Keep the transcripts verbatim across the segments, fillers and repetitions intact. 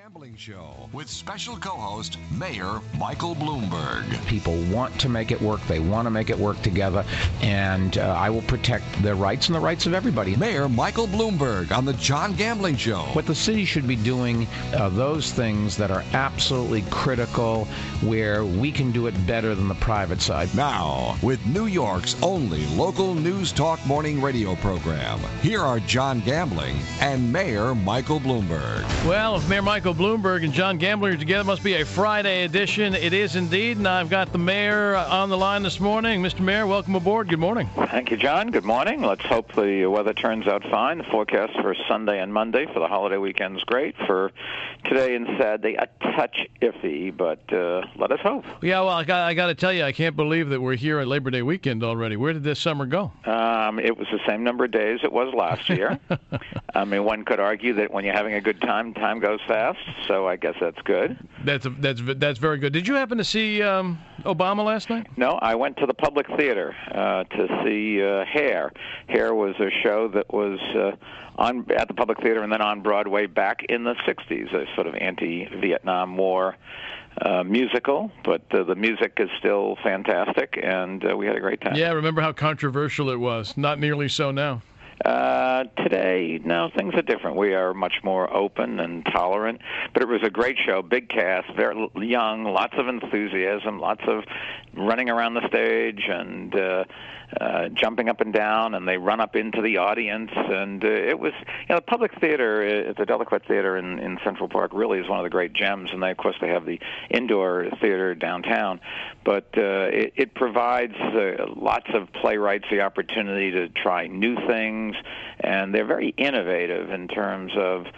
Gambling Show with special co-host Mayor Michael Bloomberg. People want to make it work. They want to make it work together, and uh, I will protect their rights and the rights of everybody. Mayor Michael Bloomberg on the John Gambling Show. What the city should be doing, uh, those things that are absolutely critical, where we can do it better than the private side. Now, with New York's only local news talk morning radio program, here are John Gambling and Mayor Michael Bloomberg. Well, if Mayor Michael Bloomberg and John Gambling are together, it must be a Friday edition. It is indeed, and I've got the mayor on the line this morning. Mister Mayor, welcome aboard. Good morning. Thank you, John. Good morning. Let's hope the weather turns out fine. The forecast for Sunday and Monday for the holiday weekend is great. For today and Saturday, a touch iffy, but uh, let us hope. Yeah, well, I got, I got to tell you, I can't believe that we're here at Labor Day weekend already. Where did this summer go? Um, it was the same number of days it was last year. I mean, one could argue that when you're having a good time, time goes fast, so I guess that's good. That's a, that's that's very good. Did you happen to see um, Obama last night? No, I went to the Public Theater uh, to see uh, Hair. Hair was a show that was uh, on at the Public Theater and then on Broadway back in the sixties, a sort of anti-Vietnam War Uh, musical, but uh, the music is still fantastic, and uh, we had a great time. Yeah, remember how controversial it was? Not nearly so now. Uh, today, no, things are different. We are much more open and tolerant, but it was a great show, big cast, very young, lots of enthusiasm, lots of running around the stage and uh, uh, jumping up and down, and they run up into the audience, and uh, it was, you know, the Public Theater, uh, the Delaquette Theater in, in Central Park really is one of the great gems, and they, of course, they have the indoor theater downtown, but uh, it, it provides uh, lots of playwrights the opportunity to try new things, and they're very innovative in terms of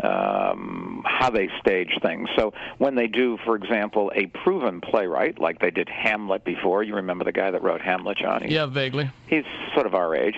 um, how they stage things. So when they do, for example, a proven playwright, like they did Hamlet before, you remember the guy that wrote Hamlet, John? He's, yeah, vaguely. He's sort of our age.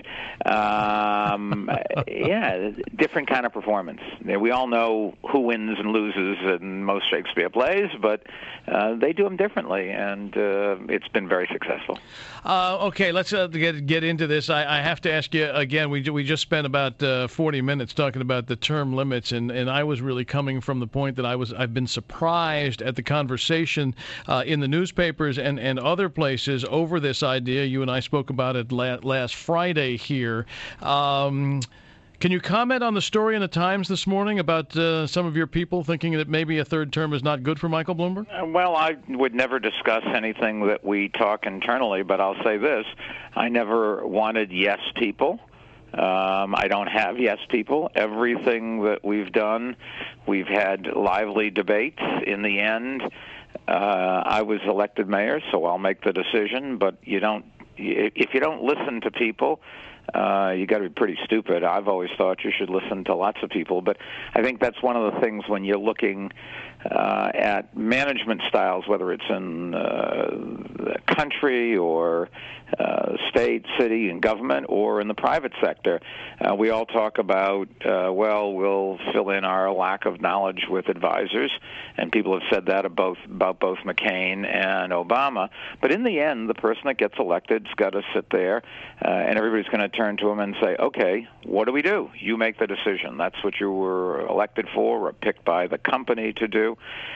Um, yeah, different kind of performance. We all know who wins and loses in most Shakespeare plays, but uh, they do them differently, and uh, it's been very successful. Uh, okay, let's uh, get get into this. I, I have to ask you again. We we just spent about uh, forty minutes talking about the term limits, and, and I was really coming from the point that I was I've been surprised at the conversation uh, in the newspapers and, and other places over this idea. You and I spoke about it la- last Friday here. Um, Can you comment on the story in the Times this morning about uh, some of your people thinking that maybe a third term is not good for Michael Bloomberg? Uh, well, I would never discuss anything that we talk internally, but I'll say this. I never wanted yes people. Um, I don't have yes people. Everything that we've done, we've had lively debates. In the end, uh, I was elected mayor, so I'll make the decision, but you don't, if you don't listen to people, Uh, you got to be pretty stupid. I've always thought you should listen to lots of people, but I think that's one of the things when you're looking uh, at management styles, whether it's in uh, the country or uh, state, city, and government, or in the private sector. Uh, we all talk about, uh, well, we'll fill in our lack of knowledge with advisors, and people have said that about both, about both McCain and Obama. But in the end, the person that gets elected has got to sit there, uh, and everybody's going to turn to him and say, okay, what do we do? You make the decision. That's what you were elected for or picked by the company to do.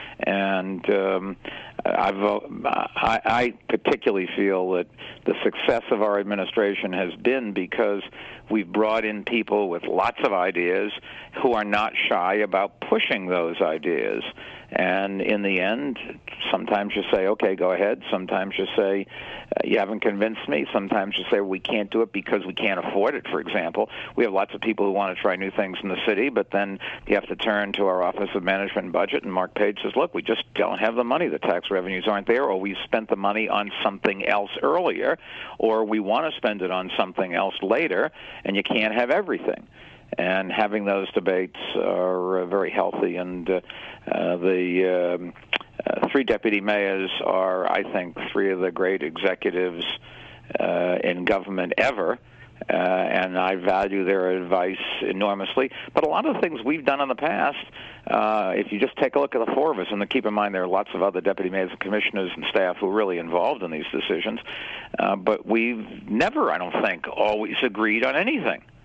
And um, I've, uh, I, I particularly feel that the success of our administration has been because we've brought in people with lots of ideas who are not shy about pushing those ideas. And in the end, sometimes you say, okay, go ahead. Sometimes you say, uh, you haven't convinced me. Sometimes you say, we can't do it because we can't afford it, for example. We have lots of people who want to try new things in the city, but then you have to turn to our Office of Management and Budget, and Mark Page says, look, we just don't have the money. The tax revenues aren't there, or we spent the money on something else earlier, or we want to spend it on something else later, and you can't have everything. And having those debates are uh, very healthy. And uh, uh, the um, uh, three deputy mayors are, I think, three of the great executives uh, in government ever. Uh, and I value their advice enormously. But a lot of the things we've done in the past, uh, if you just take a look at the four of us, and keep in mind there are lots of other deputy mayors and commissioners and staff who are really involved in these decisions, uh, but we've never, I don't think, always agreed on anything.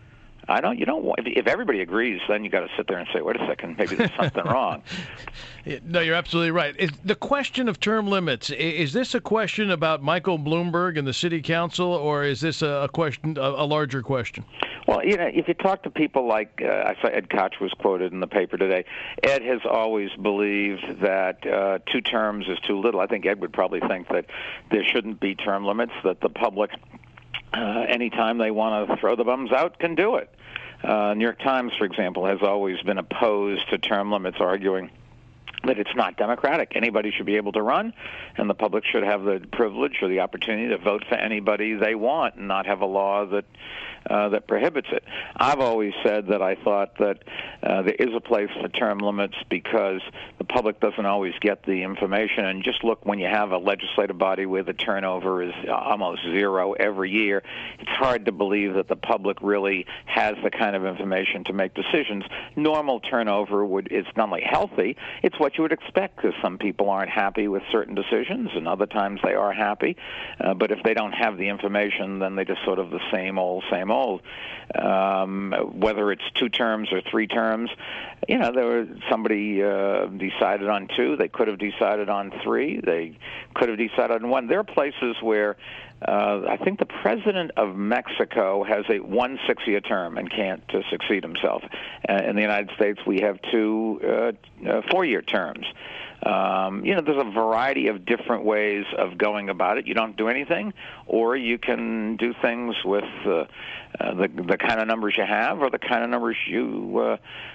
I don't. You don't. Want, if, if everybody agrees, then you got to sit there and say, "Wait a second, maybe there's something wrong." No, you're absolutely right. Is the question of term limits, is this a question about Michael Bloomberg and the city council, or is this a question, a larger question? Well, you know, if you talk to people like uh, I saw Ed Koch was quoted in the paper today, Ed has always believed that uh, two terms is too little. I think Ed would probably think that there shouldn't be term limits, that the public, uh, anytime they want to throw the bums out, can do it. Uh, New York Times, for example, has always been opposed to term limits, arguing that it's not democratic. Anybody should be able to run, and the public should have the privilege or the opportunity to vote for anybody they want and not have a law that uh, that prohibits it. I've always said that I thought that uh, there is a place for term limits because the public doesn't always get the information. And just look, when you have a legislative body where the turnover is almost zero every year, it's hard to believe that the public really has the kind of information to make decisions. Normal turnover would it's not only healthy, it's what you would expect, because some people aren't happy with certain decisions and other times they are happy. Uh, but if they don't have the information, then they just sort of the same old, same old. Um, whether it's two terms or three terms, you know, there were, somebody uh, decided on two. They could have decided on three. They could have decided on one. There are places where Uh, I think the president of Mexico has a one six-year term and can't uh, succeed himself. Uh, in the United States, we have two uh, uh, four-year terms. Um, you know, there's a variety of different ways of going about it. You don't do anything, or you can do things with uh, uh, the the kind of numbers you have, or the kind of numbers you uh,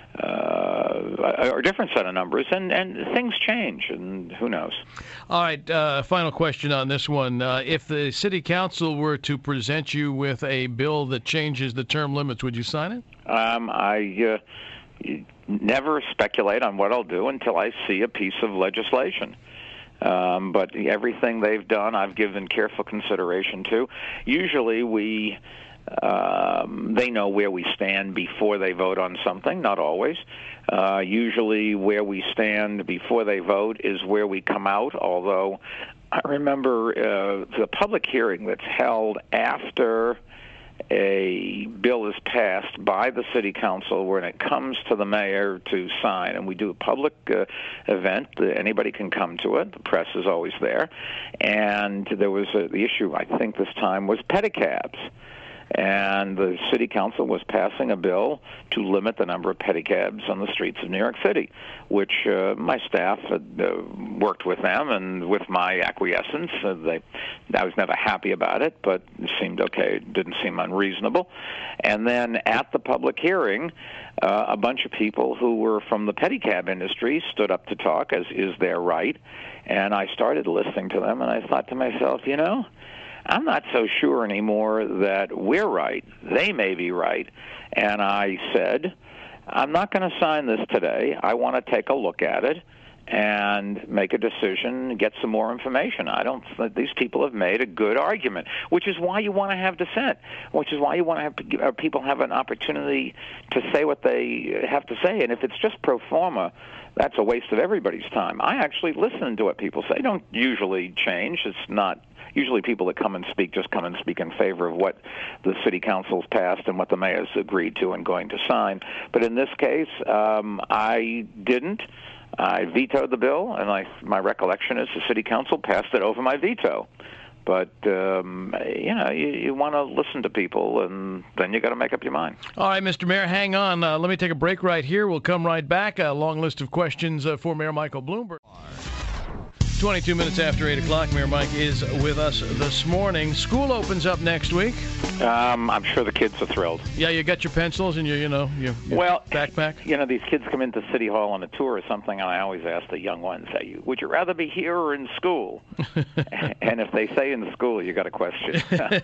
uh, or a different set of numbers, and, and things change, and who knows. All right, uh, final question on this one. Uh, if the city council were to present you with a bill that changes the term limits, would you sign it? Um, I uh, never speculate on what I'll do until I see a piece of legislation. Um, but everything they've done, I've given careful consideration to. Usually we... Um, they know where we stand before they vote on something, not always. Uh, usually where we stand before they vote is where we come out, although I remember uh, the public hearing that's held after a bill is passed by the city council when it comes to the mayor to sign, and we do a public uh, event. Anybody can come to it. The press is always there. And there was a, the issue, I think this time, was pedicabs. And the city council was passing a bill to limit the number of pedicabs on the streets of New York City, which uh, my staff had uh, worked with them, and with my acquiescence, uh, they, I was never happy about it, but it seemed okay. It didn't seem unreasonable. And then at the public hearing, uh, a bunch of people who were from the pedicab industry stood up to talk, as is their right, and I started listening to them, and I thought to myself, you know, I'm not so sure anymore that we're right. They may be right. And I said, I'm not going to sign this today. I want to take a look at it and make a decision, get some more information. I don't think these people have made a good argument, which is why you want to have dissent, which is why you want to have people have an opportunity to say what they have to say. And if it's just pro forma, that's a waste of everybody's time. I actually listen to what people say. Don't usually change. It's not usually people that come and speak just come and speak in favor of what the city council's passed and what the mayor's agreed to and going to sign. But in this case, um, I didn't. I vetoed the bill, and I, my recollection is the city council passed it over my veto. But, um, you know, you, you want to listen to people, and then you got to make up your mind. All right, Mister Mayor, hang on. Uh, let me take a break right here. We'll come right back. A long list of questions uh, for Mayor Michael Bloomberg. twenty-two minutes after eight o'clock, Mayor Mike is with us this morning. School opens up next week. Um, I'm sure the kids are thrilled. Yeah, you got your pencils and your, you know, your, your well, backpack? You know, these kids come into City Hall on a tour or something, and I always ask the young ones, hey, would you rather be here or in school? And if they say in school, you got a question.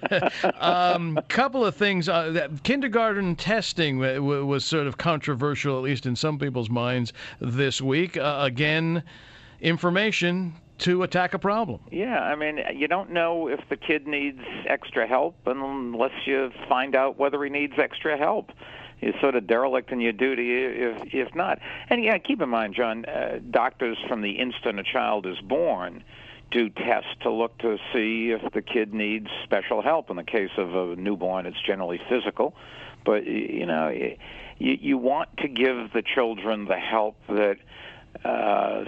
um, couple of things. Uh, that kindergarten testing w- w- was sort of controversial, at least in some people's minds, this week. Uh, again, information to attack a problem. Yeah, I mean, you don't know if the kid needs extra help unless you find out whether he needs extra help. You're sort of derelict in your duty if if not. And yeah, keep in mind, John, uh, doctors from the instant a child is born do tests to look to see if the kid needs special help. In the case of a newborn, it's generally physical. But, you know, you, you want to give the children the help that uh,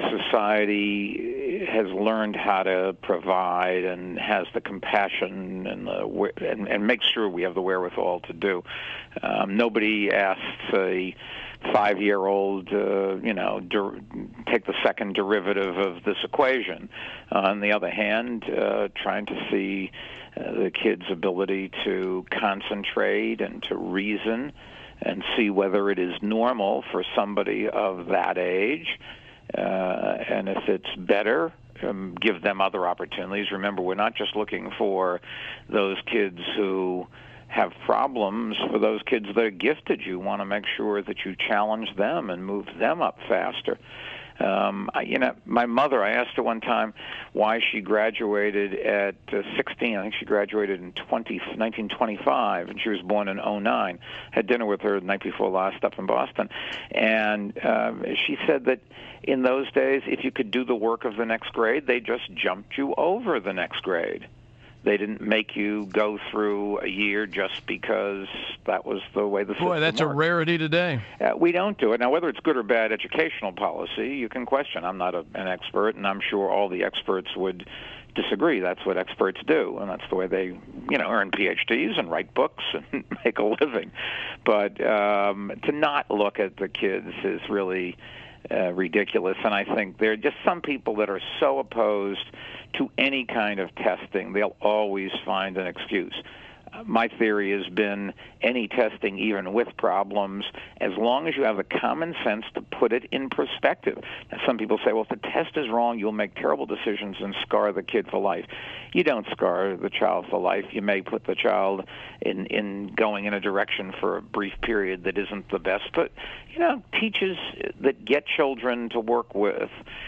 society has learned how to provide and has the compassion and, the, and, and makes sure we have the wherewithal to do. Um, nobody asks a five-year-old, uh, you know, der- take the second derivative of this equation. Uh, on the other hand, uh, trying to see uh, the kid's ability to concentrate and to reason and see whether it is normal for somebody of that age. Uh, and if it's better, um, give them other opportunities. Remember, we're not just looking for those kids who have problems. For those kids that are gifted, you want to make sure that you challenge them and move them up faster. Um, I, you know, my mother, I asked her one time why she graduated at uh, sixteen. I think she graduated in nineteen twenty-five, and she was born in oh nine. Had dinner with her the night before last up in Boston. And um, she said that in those days, if you could do the work of the next grade, they just jumped you over the next grade. They didn't make you go through a year just because that was the way the system Boy, that's worked. a rarity today. Uh, we don't do it. Now, whether it's good or bad educational policy, you can question. I'm not a, an expert, and I'm sure all the experts would disagree. That's what experts do, and that's the way they, you know, earn P H Ds and write books and make a living. But um, to not look at the kids is really uh, ridiculous, and I think there are just some people that are so opposed to any kind of testing, they'll always find an excuse. Uh, my theory has been any testing, even with problems, as long as you have the common sense to put it in perspective. Now, some people say, well, if the test is wrong, you'll make terrible decisions and scar the kid for life. You don't scar the child for life. You may put the child in, in going in a direction for a brief period that isn't the best. But, you know, teachers that get children to work with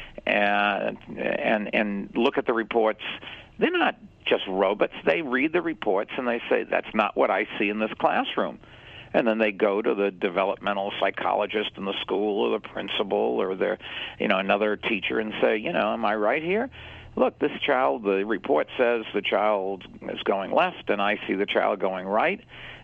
and and and look at the reports, they're not just robots. They read the reports and they say, that's not what I see in this classroom. And then they go to the developmental psychologist in the school or the principal or their, you know, another teacher and say, you know, am I right here? Look, this child, the report says the child is going left, and I see the child going right.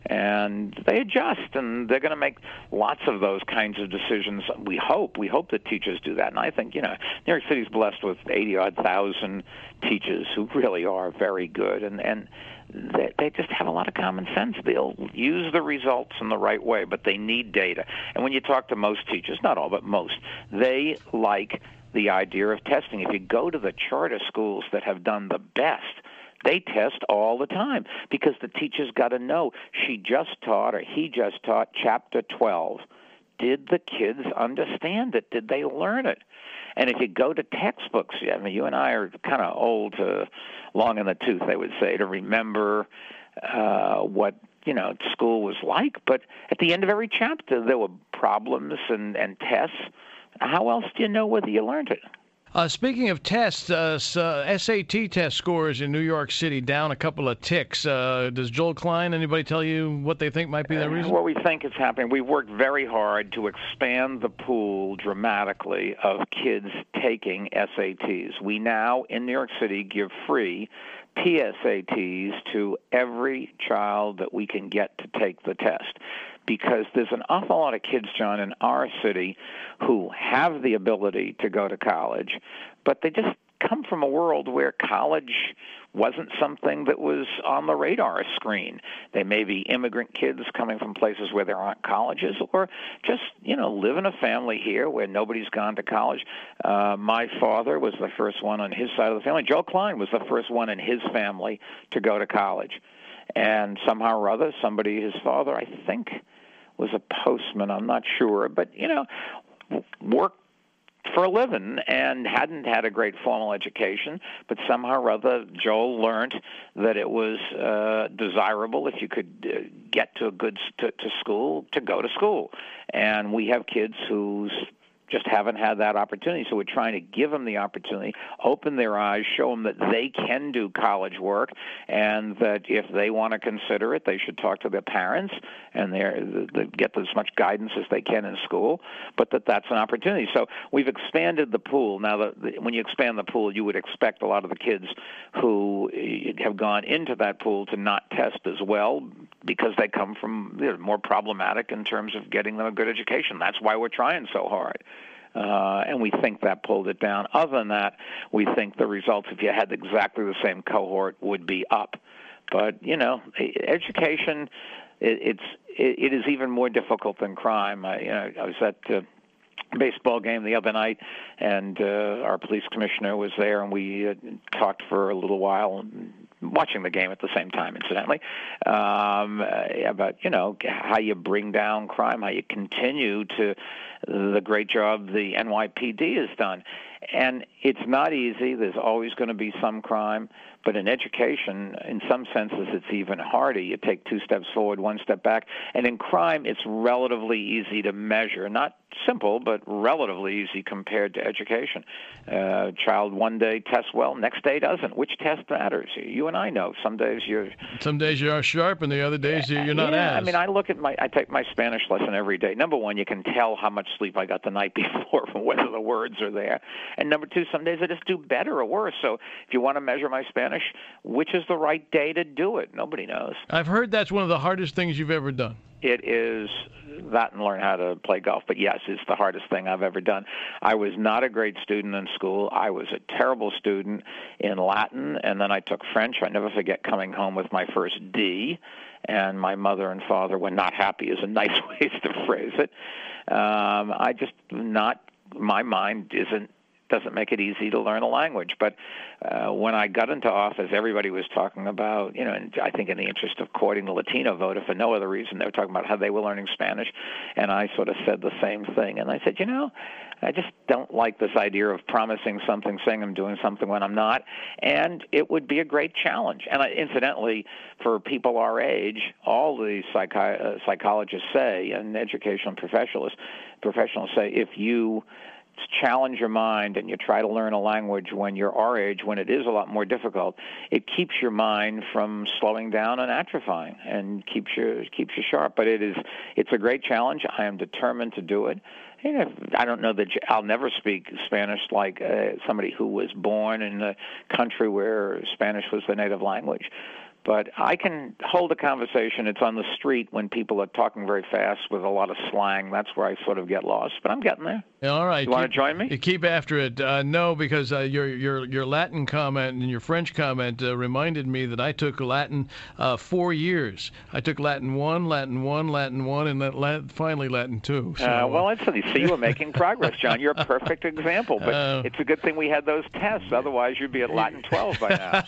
And they adjust, and they're going to make lots of those kinds of decisions. We hope. We hope that teachers do that. And I think, you know, New York City's blessed with eighty-odd thousand teachers who really are very good, and, and they, they just have a lot of common sense. They'll use the results in the right way, but they need data. And when you talk to most teachers, not all, but most, they like the idea of testing. If you go to the charter schools that have done the best, they test all the time because the teacher's got to know she just taught or he just taught chapter twelve. Did the kids understand it? Did they learn it? And if you go to textbooks, I mean, you and I are kind of old, uh, long in the tooth, they would say, to remember uh, what, you know, school was like. But at the end of every chapter, there were problems and, and tests. How else do you know whether you learned it? Uh, speaking of tests, uh, uh, S A T test scores in New York City down a couple of ticks. Uh, does Joel Klein, anybody tell you what they think might be the reason? Uh, what we think is happening, we've worked very hard to expand the pool dramatically of kids taking S A Ts. We now, in New York City, give free P S A Ts to every child that we can get to take the test. Because there's an awful lot of kids, John, in our city who have the ability to go to college, but they just come from a world where college wasn't something that was on the radar screen. They may be immigrant kids coming from places where there aren't colleges, or just, you know, live in a family here where nobody's gone to college. Uh, my father was the first one on his side of the family. Joe Klein was the first one in his family to go to college. And somehow or other, somebody, his father, I think, was a postman, I'm not sure, but, you know, worked for a living and hadn't had a great formal education, but somehow or other Joel learned that it was uh, desirable if you could uh, get to a good to, to school, to go to school. And we have kids whose just haven't had that opportunity. So we're trying to give them the opportunity, open their eyes, show them that they can do college work, and that if they want to consider it, they should talk to their parents and they're, they get as much guidance as they can in school, but that that's an opportunity. So we've expanded the pool. Now, the, the, when you expand the pool, you would expect a lot of the kids who have gone into that pool to not test as well because they come from, you know, more problematic in terms of getting them a good education. That's why we're trying so hard. Uh, and we think that pulled it down. Other than that, we think the results, if you had exactly the same cohort, would be up. But, you know, education, it, it's it, it is even more difficult than crime. I, you know, I was at uh, baseball game the other night, and uh, our police commissioner was there, and we uh, talked for a little while, watching the game at the same time, incidentally, um, about, you know, how you bring down crime, how you continue to the great job the N Y P D has done. And it's not easy. There's always going to be some crime. But in education, in some senses, it's even harder. You take two steps forward, one step back. And in crime, it's relatively easy to measure. Not simple, but relatively easy compared to education. Uh, child one day tests well, next day doesn't. Which test matters? You and I know. Some days you're... Some days you are sharp, and the other days you're not yeah, as. I mean, I look at my... I take my Spanish lesson every day. Number one, you can tell how much sleep I got the night before from whether the words are there. And number two, some days I just do better or worse. So if you want to measure my Spanish, which is the right day to do it? Nobody knows. I've heard that's one of the hardest things you've ever done. It is that and learn how to play golf. But, yes, it's the hardest thing I've ever done. I was not a great student in school. I was a terrible student in Latin, and then I took French. I never forget coming home with my first D, and my mother and father were not happy is a nice way to phrase it. Um, I just not – my mind isn't doesn't make it easy to learn a language. But uh, when I got into office, everybody was talking about, you know, and I think in the interest of courting the Latino voter for no other reason, they were talking about how they were learning Spanish. And I sort of said the same thing. And I said, you know, I just don't like this idea of promising something, saying I'm doing something when I'm not. And it would be a great challenge. And I, incidentally, for people our age, all the psychi- uh, psychologists say, and educational professionals, professionals say, if you challenge your mind and you try to learn a language when you're our age, when it is a lot more difficult, it keeps your mind from slowing down and atrophying and keeps you keeps you sharp. But it is it's a great challenge. I am determined to do it. You know, I don't know that I'll never speak Spanish like uh, somebody who was born in a country where Spanish was the native language. But I can hold a conversation. It's on the street when people are talking very fast with a lot of slang. That's where I sort of get lost. But I'm getting there. Yeah, all right. You want to join me? You keep after it. Uh, no, because uh, your your your Latin comment and your French comment uh, reminded me that I took Latin uh, four years. I took Latin one, Latin one, Latin one, and then Latin, finally Latin two. So, uh, well, it's, you see, you were making progress, John. You're a perfect example. But uh, it's a good thing we had those tests. Otherwise, you'd be at Latin twelve by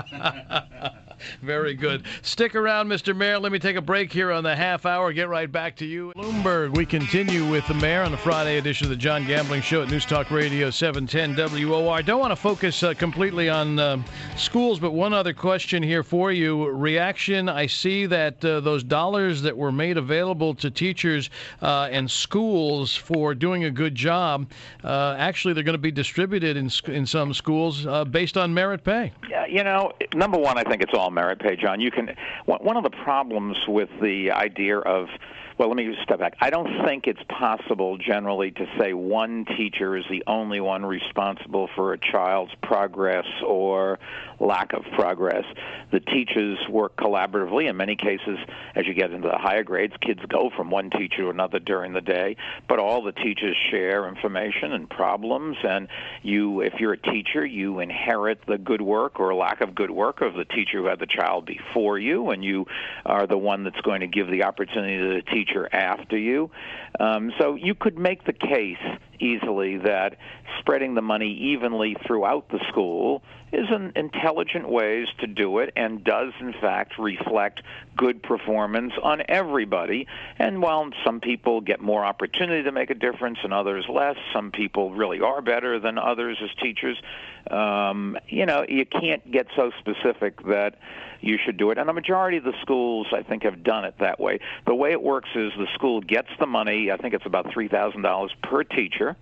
now. Very good. Stick around, Mister Mayor. Let me take a break here on the half hour. Get right back to you. Bloomberg, we continue with the Mayor on the Friday edition of the John Gambling Show at News Talk Radio seven ten W O R. I don't want to focus uh, completely on uh, schools, but one other question here for you. Reaction, I see that uh, those dollars that were made available to teachers uh, and schools for doing a good job, uh, actually they're going to be distributed in, in some schools uh, based on merit pay. Yeah, you know, number one, I think it's all merit pay, John. You can. One of the problems with the idea of, well, let me step back. I don't think it's possible generally to say one teacher is the only one responsible for a child's progress or lack of progress. The teachers work collaboratively. In many cases, as you get into the higher grades, kids go from one teacher to another during the day, but all the teachers share information and problems, and you, if you're a teacher, you inherit the good work or lack of good work of the teacher who had the child before you, and you are the one that's going to give the opportunity to the teacher after you. Um, so you could make the case easily that spreading the money evenly throughout the school is an intelligent ways to do it and does, in fact, reflect good performance on everybody. And while some people get more opportunity to make a difference and others less, some people really are better than others as teachers, um, you know, you can't get so specific that you should do it. And the majority of the schools, I think, have done it that way. The way it works is the school gets the money. I think it's about three thousand dollars per teacher.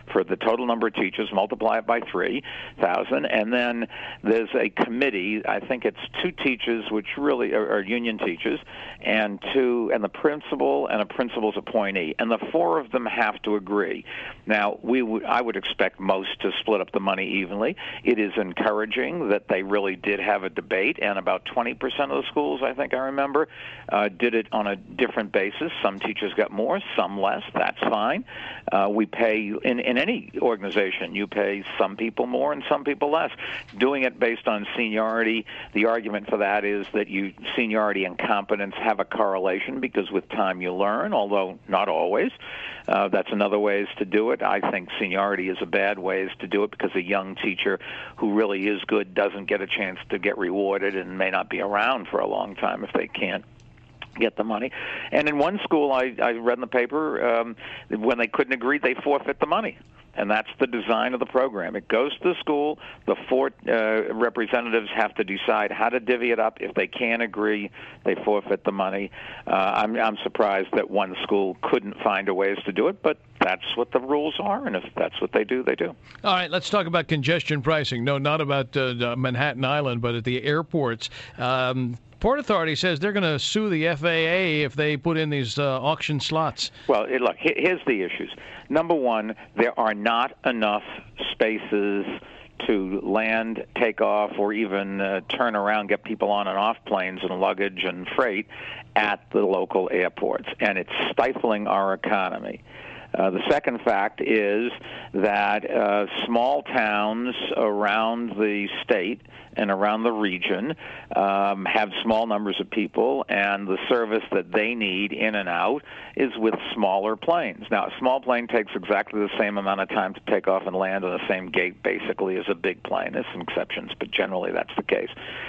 for the total number of teachers, multiply it by three thousand, and then there's a committee. I think it's two teachers, which really are, are union teachers, and two, and the principal and a principal's appointee, and the four of them have to agree. Now, we would, I would expect most to split up the money evenly. It is encouraging that they really did have a debate, and about twenty percent of the schools, I think I remember, uh, did it on a different basis. Some teachers got more, some less. That's fine. Uh, we pay, in, in any organization, you pay some people more and some people less. Doing it based on seniority, the argument for that is that you seniority and competence have a correlation because with time you learn, although not always. Uh, that's another ways to do it. I think seniority is a bad ways to do it because a young teacher who really is good doesn't get a chance to get rewarded and may not be around for a long time if they can't get the money. And in one school, I, I read in the paper, um, when they couldn't agree, they forfeit the money. And that's the design of the program. It goes to the school. The four uh, representatives have to decide how to divvy it up. If they can't agree, they forfeit the money. Uh, I'm, I'm surprised that one school couldn't find a ways to do it, but that's what the rules are, and if that's what they do, they do. All right, let's talk about congestion pricing. No, not about uh, Manhattan Island, but at the airports. Um, Port Authority says they're going to sue the F A A if they put in these uh, auction slots. Well, look, here's the issues. Number one, there are not enough spaces to land, take off, or even uh, turn around, get people on and off planes and luggage and freight at the local airports, and it's stifling our economy. Uh, the second fact is that uh, small towns around the state and around the region um, have small numbers of people, and the service that they need in and out is with smaller planes. Now, a small plane takes exactly the same amount of time to take off and land on the same gate, basically, as a big plane. There's some exceptions, but generally that's the case.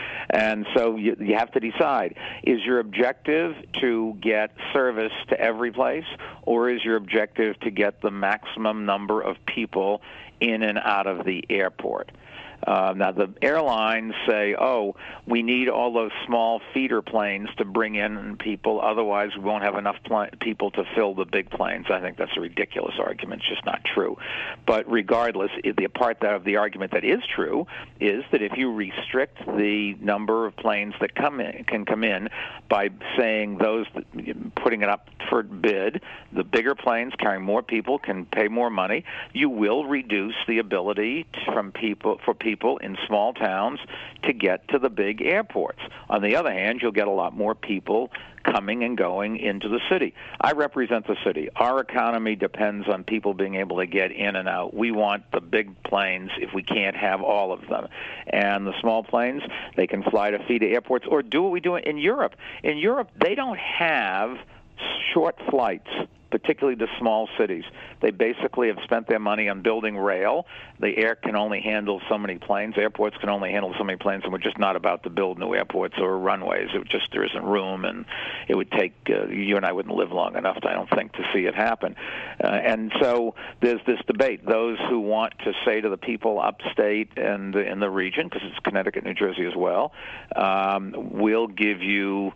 And so you, you have to decide, is your objective to get service to every place, or is your objective to get the maximum number of people in and out of the airport? Uh, now, the airlines say, oh, we need all those small feeder planes to bring in people, otherwise we won't have enough pl- people to fill the big planes. I think that's a ridiculous argument. It's just not true. But regardless, the part of the argument that is true is that if you restrict the number of planes that come in, can come in by saying those, putting it up for bid, the bigger planes carrying more people can pay more money, you will reduce the ability to, from people for people people in small towns to get to the big airports. On the other hand, you'll get a lot more people coming and going into the city. I represent the city. Our economy depends on people being able to get in and out. We want the big planes if we can't have all of them. And the small planes, they can fly to feeder airports or do what we do in Europe. In Europe, they don't have short flights, particularly to small cities. They basically have spent their money on building rail. The air can only handle so many planes. Airports can only handle so many planes, and we're just not about to build new airports or runways. It just there isn't room, and it would take uh, you and I wouldn't live long enough, I don't think, to see it happen. Uh, and so there's this debate. Those who want to say to the people upstate and in the region, because it's Connecticut, New Jersey as well, um, we'll give you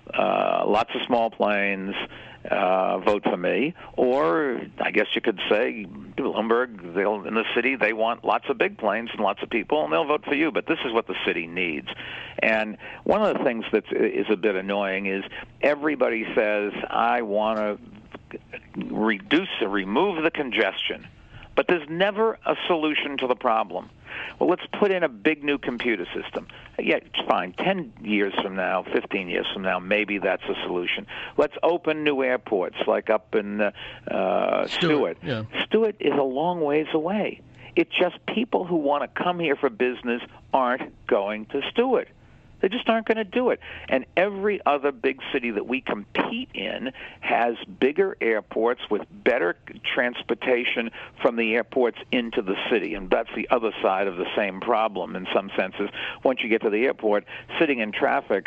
uh, lots of small planes. Uh, vote for me, or I guess you could say Bloomberg, they'll, in the city, they want lots of big planes and lots of people, and they'll vote for you. But this is what the city needs. And one of the things that is a bit annoying is everybody says, I want to reduce or remove the congestion. But there's never a solution to the problem. Well, let's put in a big new computer system. Yeah, it's fine. Ten years from now, fifteen years from now, maybe that's a solution. Let's open new airports, like up in uh, uh, Stewart. Stewart. Yeah. Stewart is a long ways away. It's just people who want to come here for business aren't going to Stewart. They just aren't going to do it. And every other big city that we compete in has bigger airports with better transportation from the airports into the city. And that's the other side of the same problem in some senses. Once you get to the airport, sitting in traffic,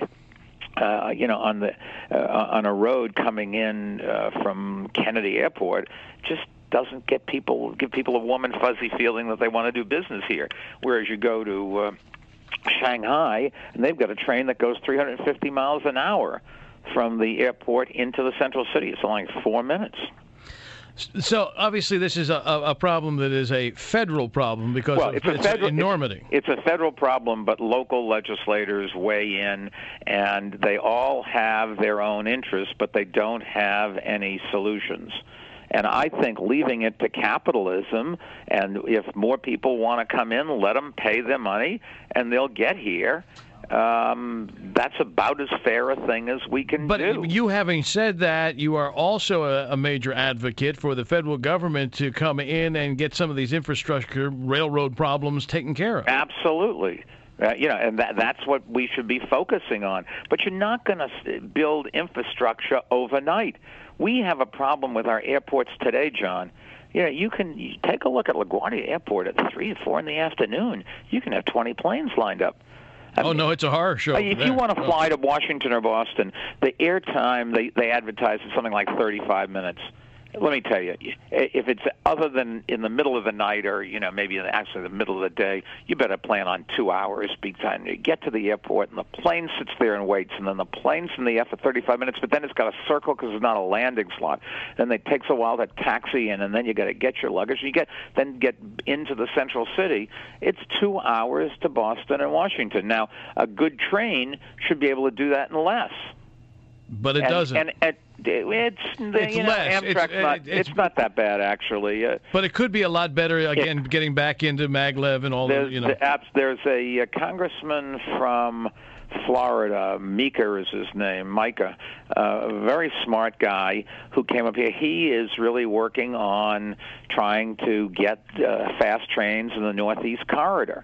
Uh, you know, on the uh, on a road coming in uh, from Kennedy Airport, just doesn't get people give people a warm and fuzzy feeling that they want to do business here. Whereas you go to uh, Shanghai, and they've got a train that goes three hundred fifty miles an hour from the airport into the central city. It's only four minutes. So obviously, this is a, a problem that is a federal problem because well, of it's, a its federal, enormity. It's, it's a federal problem, but local legislators weigh in, and they all have their own interests, but they don't have any solutions. And I think leaving it to capitalism, and if more people want to come in, let them pay their money, and they'll get here. Um, that's about as fair a thing as we can but do. But you having said that, you are also a, a major advocate for the federal government to come in and get some of these infrastructure, railroad problems taken care of. Absolutely. Uh, you know, and that, that's what we should be focusing on. But you're not going to build infrastructure overnight. We have a problem with our airports today, John. You know, you can you take a look at LaGuardia Airport at three or four in the afternoon. You can have twenty planes lined up. I oh, mean, no, it's a horror show. If you want to fly to Washington or Boston, the air time, they, they advertise is something like thirty-five minutes. Let me tell you, if it's other than in the middle of the night or, you know, maybe actually the middle of the day, you better plan on two hours because you get to the airport and the plane sits there and waits, and then the plane's in the air for thirty-five minutes, but then it's got a circle because it's not a landing slot. Then it takes a while to taxi in, and then you got to get your luggage. You get then get into the central city. It's two hours to Boston and Washington. Now, a good train should be able to do that in less. But it and, doesn't. And, and it's it's you know, less. Amtrak's it's, not. It's, it's not that bad actually. Uh, but it could be a lot better again. It, getting back into maglev and all the you know. The apps, there's a, a congressman from Florida, Mika is his name, Micah, uh, a very smart guy who came up here. He is really working on trying to get uh, fast trains in the Northeast Corridor.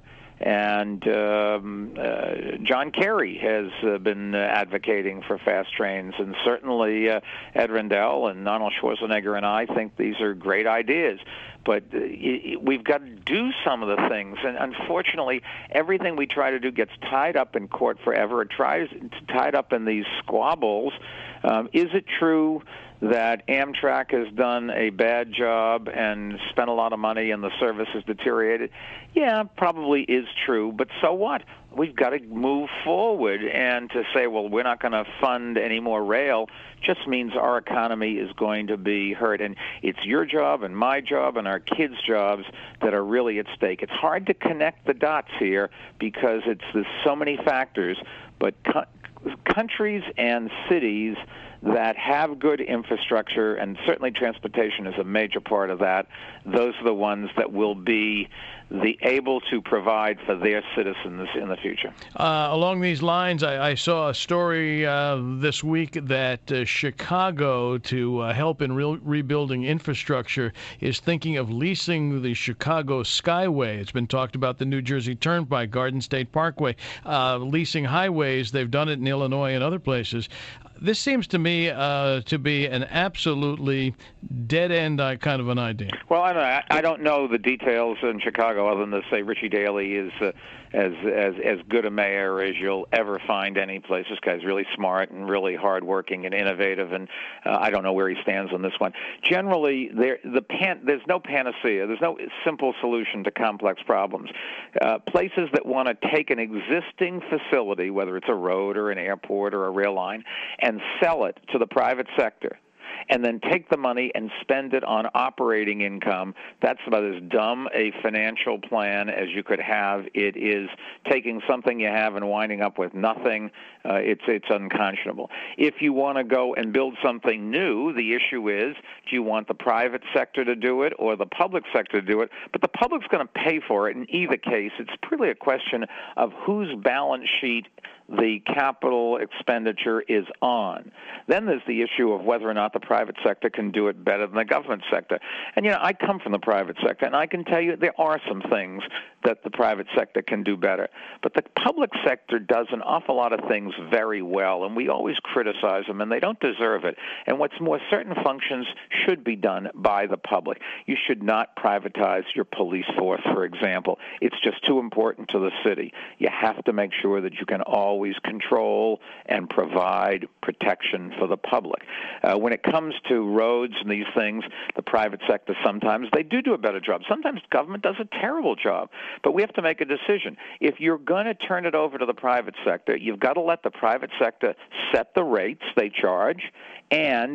And um, uh, John Kerry has uh, been uh, advocating for fast trains, and certainly uh, Ed Rendell and Arnold Schwarzenegger and I think these are great ideas. But uh, we've got to do some of the things, and unfortunately, everything we try to do gets tied up in court forever. It tries tied up in these squabbles. Um, is it true that Amtrak has done a bad job and spent a lot of money and the service has deteriorated? Yeah, probably is true, but so what? We've got to move forward, and to say, well, we're not going to fund any more rail just means our economy is going to be hurt. And it's your job and my job and our kids' jobs that are really at stake. It's hard to connect the dots here because it's there's so many factors, but co- countries and cities that have good infrastructure, and certainly transportation is a major part of that, those are the ones that will be the able to provide for their citizens in the future. Uh, along these lines, I, I saw a story uh, this week that uh, Chicago, to uh, help in re- rebuilding infrastructure, is thinking of leasing the Chicago Skyway. It's been talked about the New Jersey Turnpike, Garden State Parkway, uh, leasing highways. They've done it in Illinois and other places. This seems to me uh, to be an absolutely dead-end uh, kind of an idea. Well, I don't, know. I don't know the details in Chicago other than to say Richie Daley is uh, as as as good a mayor as you'll ever find any place. This guy's really smart and really hardworking and innovative, and uh, I don't know where he stands on this one. Generally, there the pan, there's no panacea. There's no simple solution to complex problems. Uh, places that want to take an existing facility, whether it's a road or an airport or a rail line, and sell it to the private sector, and then take the money and spend it on operating income, that's about as dumb a financial plan as you could have. It is taking something you have and winding up with nothing. Uh, it's it's unconscionable. If you want to go and build something new, the issue is, do you want the private sector to do it or the public sector to do it? But the public's going to pay for it in either case. It's purely a question of whose balance sheet the capital expenditure is on. Then there's the issue of whether or not the private sector can do it better than the government sector. And, you know, I come from the private sector, and I can tell you there are some things that the private sector can do better. But the public sector does an awful lot of things very well, and we always criticize them, and they don't deserve it. And what's more, certain functions should be done by the public. You should not privatize your police force, for example. It's just too important to the city. You have to make sure that you can always control and provide protection for the public. Uh, when it comes to roads and these things, the private sector sometimes, they do do a better job. Sometimes government does a terrible job. But we have to make a decision. If you're going to turn it over to the private sector, you've got to let the private sector set the rates they charge and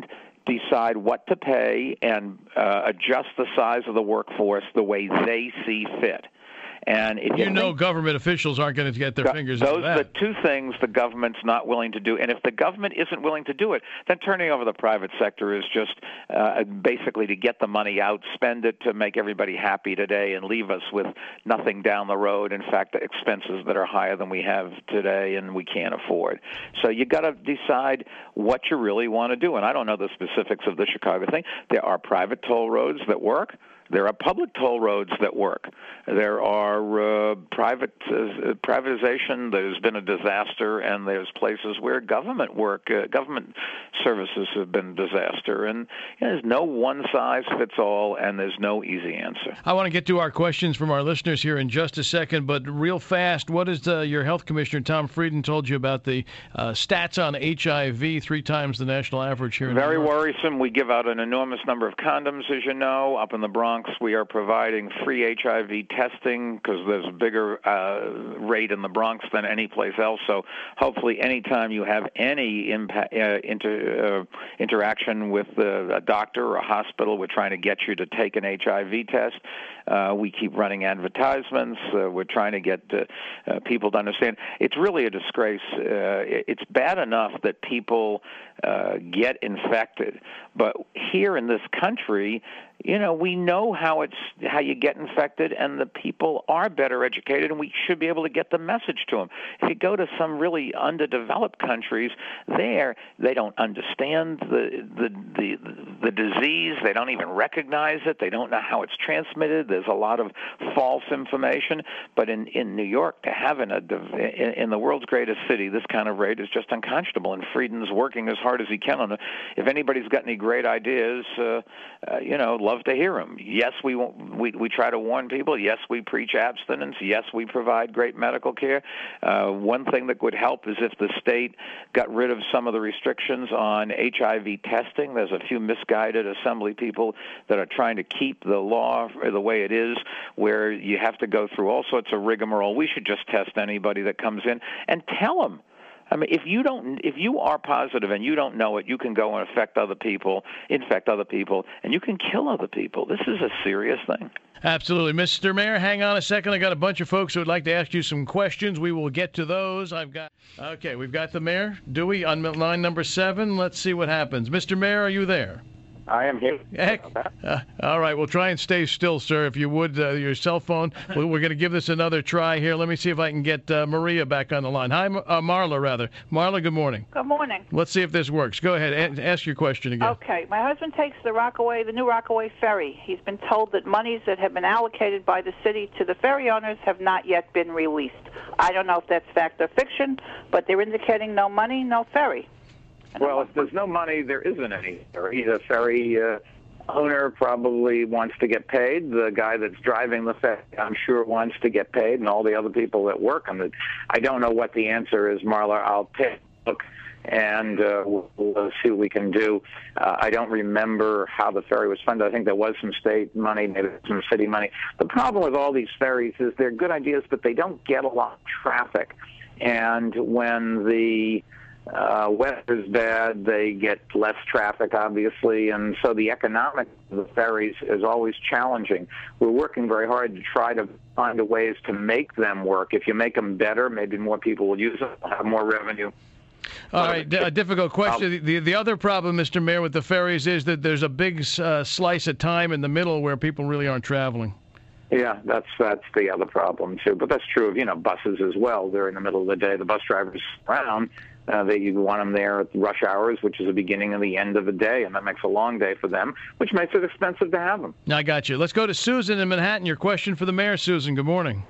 decide what to pay and uh, adjust the size of the workforce the way they see fit. And if you, you know think, government officials aren't going to get their go, fingers those into that. are the two things the government's not willing to do. And if the government isn't willing to do it, then turning over the private sector is just uh, basically to get the money out, spend it to make everybody happy today, and leave us with nothing down the road. In fact, the expenses that are higher than we have today and we can't afford. So you got to decide what you really want to do. And I don't know the specifics of the Chicago thing. There are private toll roads that work. There are public toll roads that work. There are uh, private uh, privatization that has been a disaster, and there's places where government work, uh, government services have been a disaster. And you know, there's no one size fits all, and there's no easy answer. I want to get to our questions from our listeners here in just a second, but real fast, what has uh, your health commissioner, Tom Frieden, told you about the uh, stats on H I V, three times the national average here in Very New York? worrisome. We give out an enormous number of condoms, as you know, up in the Bronx. We are providing free H I V testing because there's a bigger uh, rate in the Bronx than any place else. So hopefully anytime you have any impact, uh, inter, uh, interaction with uh, a doctor or a hospital, we're trying to get you to take an H I V test. Uh, we keep running advertisements. Uh, we're trying to get uh, uh, people to understand. It's really a disgrace. Uh, it's bad enough that people uh, get infected, but here in this country, you know, we know how it's how you get infected, and the people are better educated, and we should be able to get the message to them. If you go to some really underdeveloped countries, there they don't understand the the the, the disease. They don't even recognize it. They don't know how it's transmitted. There's a lot of false information. But in, in New York, to have in a in, in the world's greatest city this kind of rate is just unconscionable. And Frieden's working as hard as he can on it. If anybody's got any great ideas, uh, uh, you know. Love to hear them. Yes, we, we we try to warn people. Yes, we preach abstinence. Yes, we provide great medical care. Uh, one thing that would help is if the state got rid of some of the restrictions on H I V testing. There's a few misguided assembly people that are trying to keep the law the way it is, where you have to go through all sorts of rigmarole. We should just test anybody that comes in and tell them. I mean, if you don't, if you are positive and you don't know it, you can go and affect other people, infect other people, and you can kill other people. This is a serious thing. Absolutely. Mister Mayor, hang on a second. I got a bunch of folks who would like to ask you some questions. We will get to those. I've got, okay, we've got the mayor, Dewey, on line number seven. Let's see what happens. Mister Mayor, are you there? I am here. Heck, uh, all right, we'll try and stay still, sir, if you would. Uh, your cell phone. We're, we're going to give this another try here. Let me see if I can get uh, Maria back on the line. Hi, uh, Marla, rather. Marla, good morning. Good morning. Let's see if this works. Go ahead. A- ask your question again. Okay. My husband takes the Rockaway, the new Rockaway ferry. He's been told that monies that have been allocated by the city to the ferry owners have not yet been released. I don't know if that's fact or fiction, but they're indicating no money, no ferry. Well, if there's no money, there isn't any ferry. The ferry uh, owner probably wants to get paid. The guy that's driving the ferry, I'm sure, wants to get paid, and all the other people that work on it. I don't know what the answer is, Marla. I'll take a look, and uh, we'll, we'll see what we can do. Uh, I don't remember how the ferry was funded. I think there was some state money, maybe some city money. The problem with all these ferries is they're good ideas, but they don't get a lot of traffic. And when the Uh, weather's bad, they get less traffic, obviously, and so the economics of the ferries is always challenging. We're working very hard to try to find a ways to make them work. If you make them better, maybe more people will use them, have more revenue. All right, a difficult question. The, the other problem, Mister Mayor, with the ferries is that there's a big uh, slice of time in the middle where people really aren't traveling. Yeah, that's that's the other problem, too. But that's true of, you know, buses as well. They're in the middle of the day. The bus drivers around. Uh, they you want them there at rush hours, which is the beginning and the end of the day, and that makes a long day for them, which makes it expensive to have them. I got you. Let's go to Susan in Manhattan. Your question for the mayor, Susan. Good morning.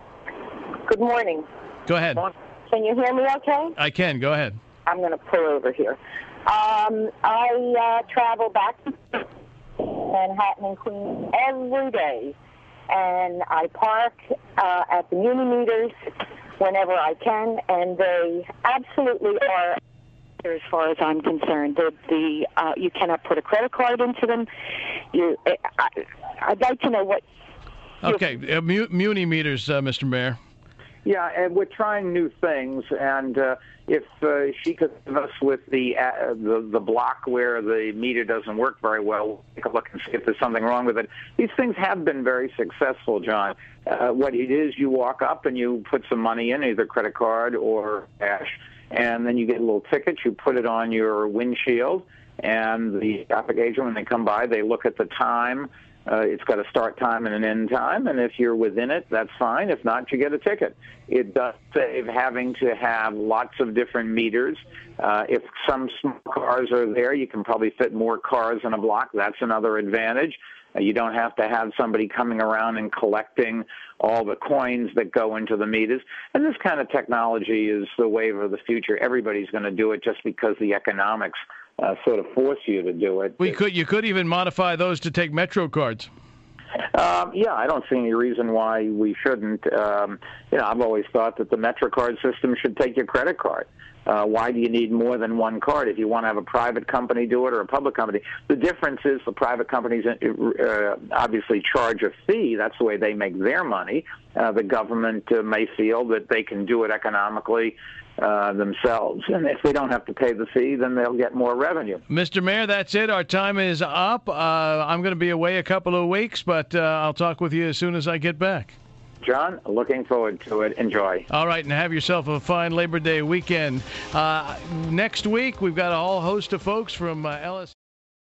Good morning. Go ahead. Can you hear me okay? I can. Go ahead. I'm going to pull over here. Um, I uh, travel back to Manhattan and Queens every day, and I park uh, at the Muni meters whenever I can, and they absolutely are, as far as I'm concerned. The, the uh, you cannot put a credit card into them. You, I, I'd like to know what. Okay, uh, Muni meters, uh, Mister Mayor. Yeah, and we're trying new things, and uh, if uh, she could give us with the, uh, the the block where the meter doesn't work very well, we'll take a look and see if there's something wrong with it. These things have been very successful, John. Uh, what it is, you walk up and you put some money in, either credit card or cash, and then you get a little ticket. You put it on your windshield, and the traffic agent, when they come by, they look at the time. Uh, it's got a start time and an end time, and if you're within it, that's fine. If not, you get a ticket. It does save having to have lots of different meters. Uh, if some small cars are there, you can probably fit more cars in a block. That's another advantage. Uh, you don't have to have somebody coming around and collecting all the coins that go into the meters. And this kind of technology is the wave of the future. Everybody's going to do it just because the economics Uh, sort of force you to do it. We could, you could even modify those to take Metro cards. Um, yeah, I don't see any reason why we shouldn't. Um, you know, I've always thought that the MetroCard system should take your credit card. Uh, why do you need more than one card if you want to have a private company do it or a public company? The difference is the private companies uh, obviously charge a fee. That's the way they make their money. Uh, the government uh, may feel that they can do it economically uh, themselves. And if they don't have to pay the fee, then they'll get more revenue. Mister Mayor, that's it. Our time is up. Uh, I'm going to be away a couple of weeks, but uh, I'll talk with you as soon as I get back. John, looking forward to it. Enjoy. All right, and have yourself a fine Labor Day weekend. Uh, next week, we've got a whole host of folks from uh, L S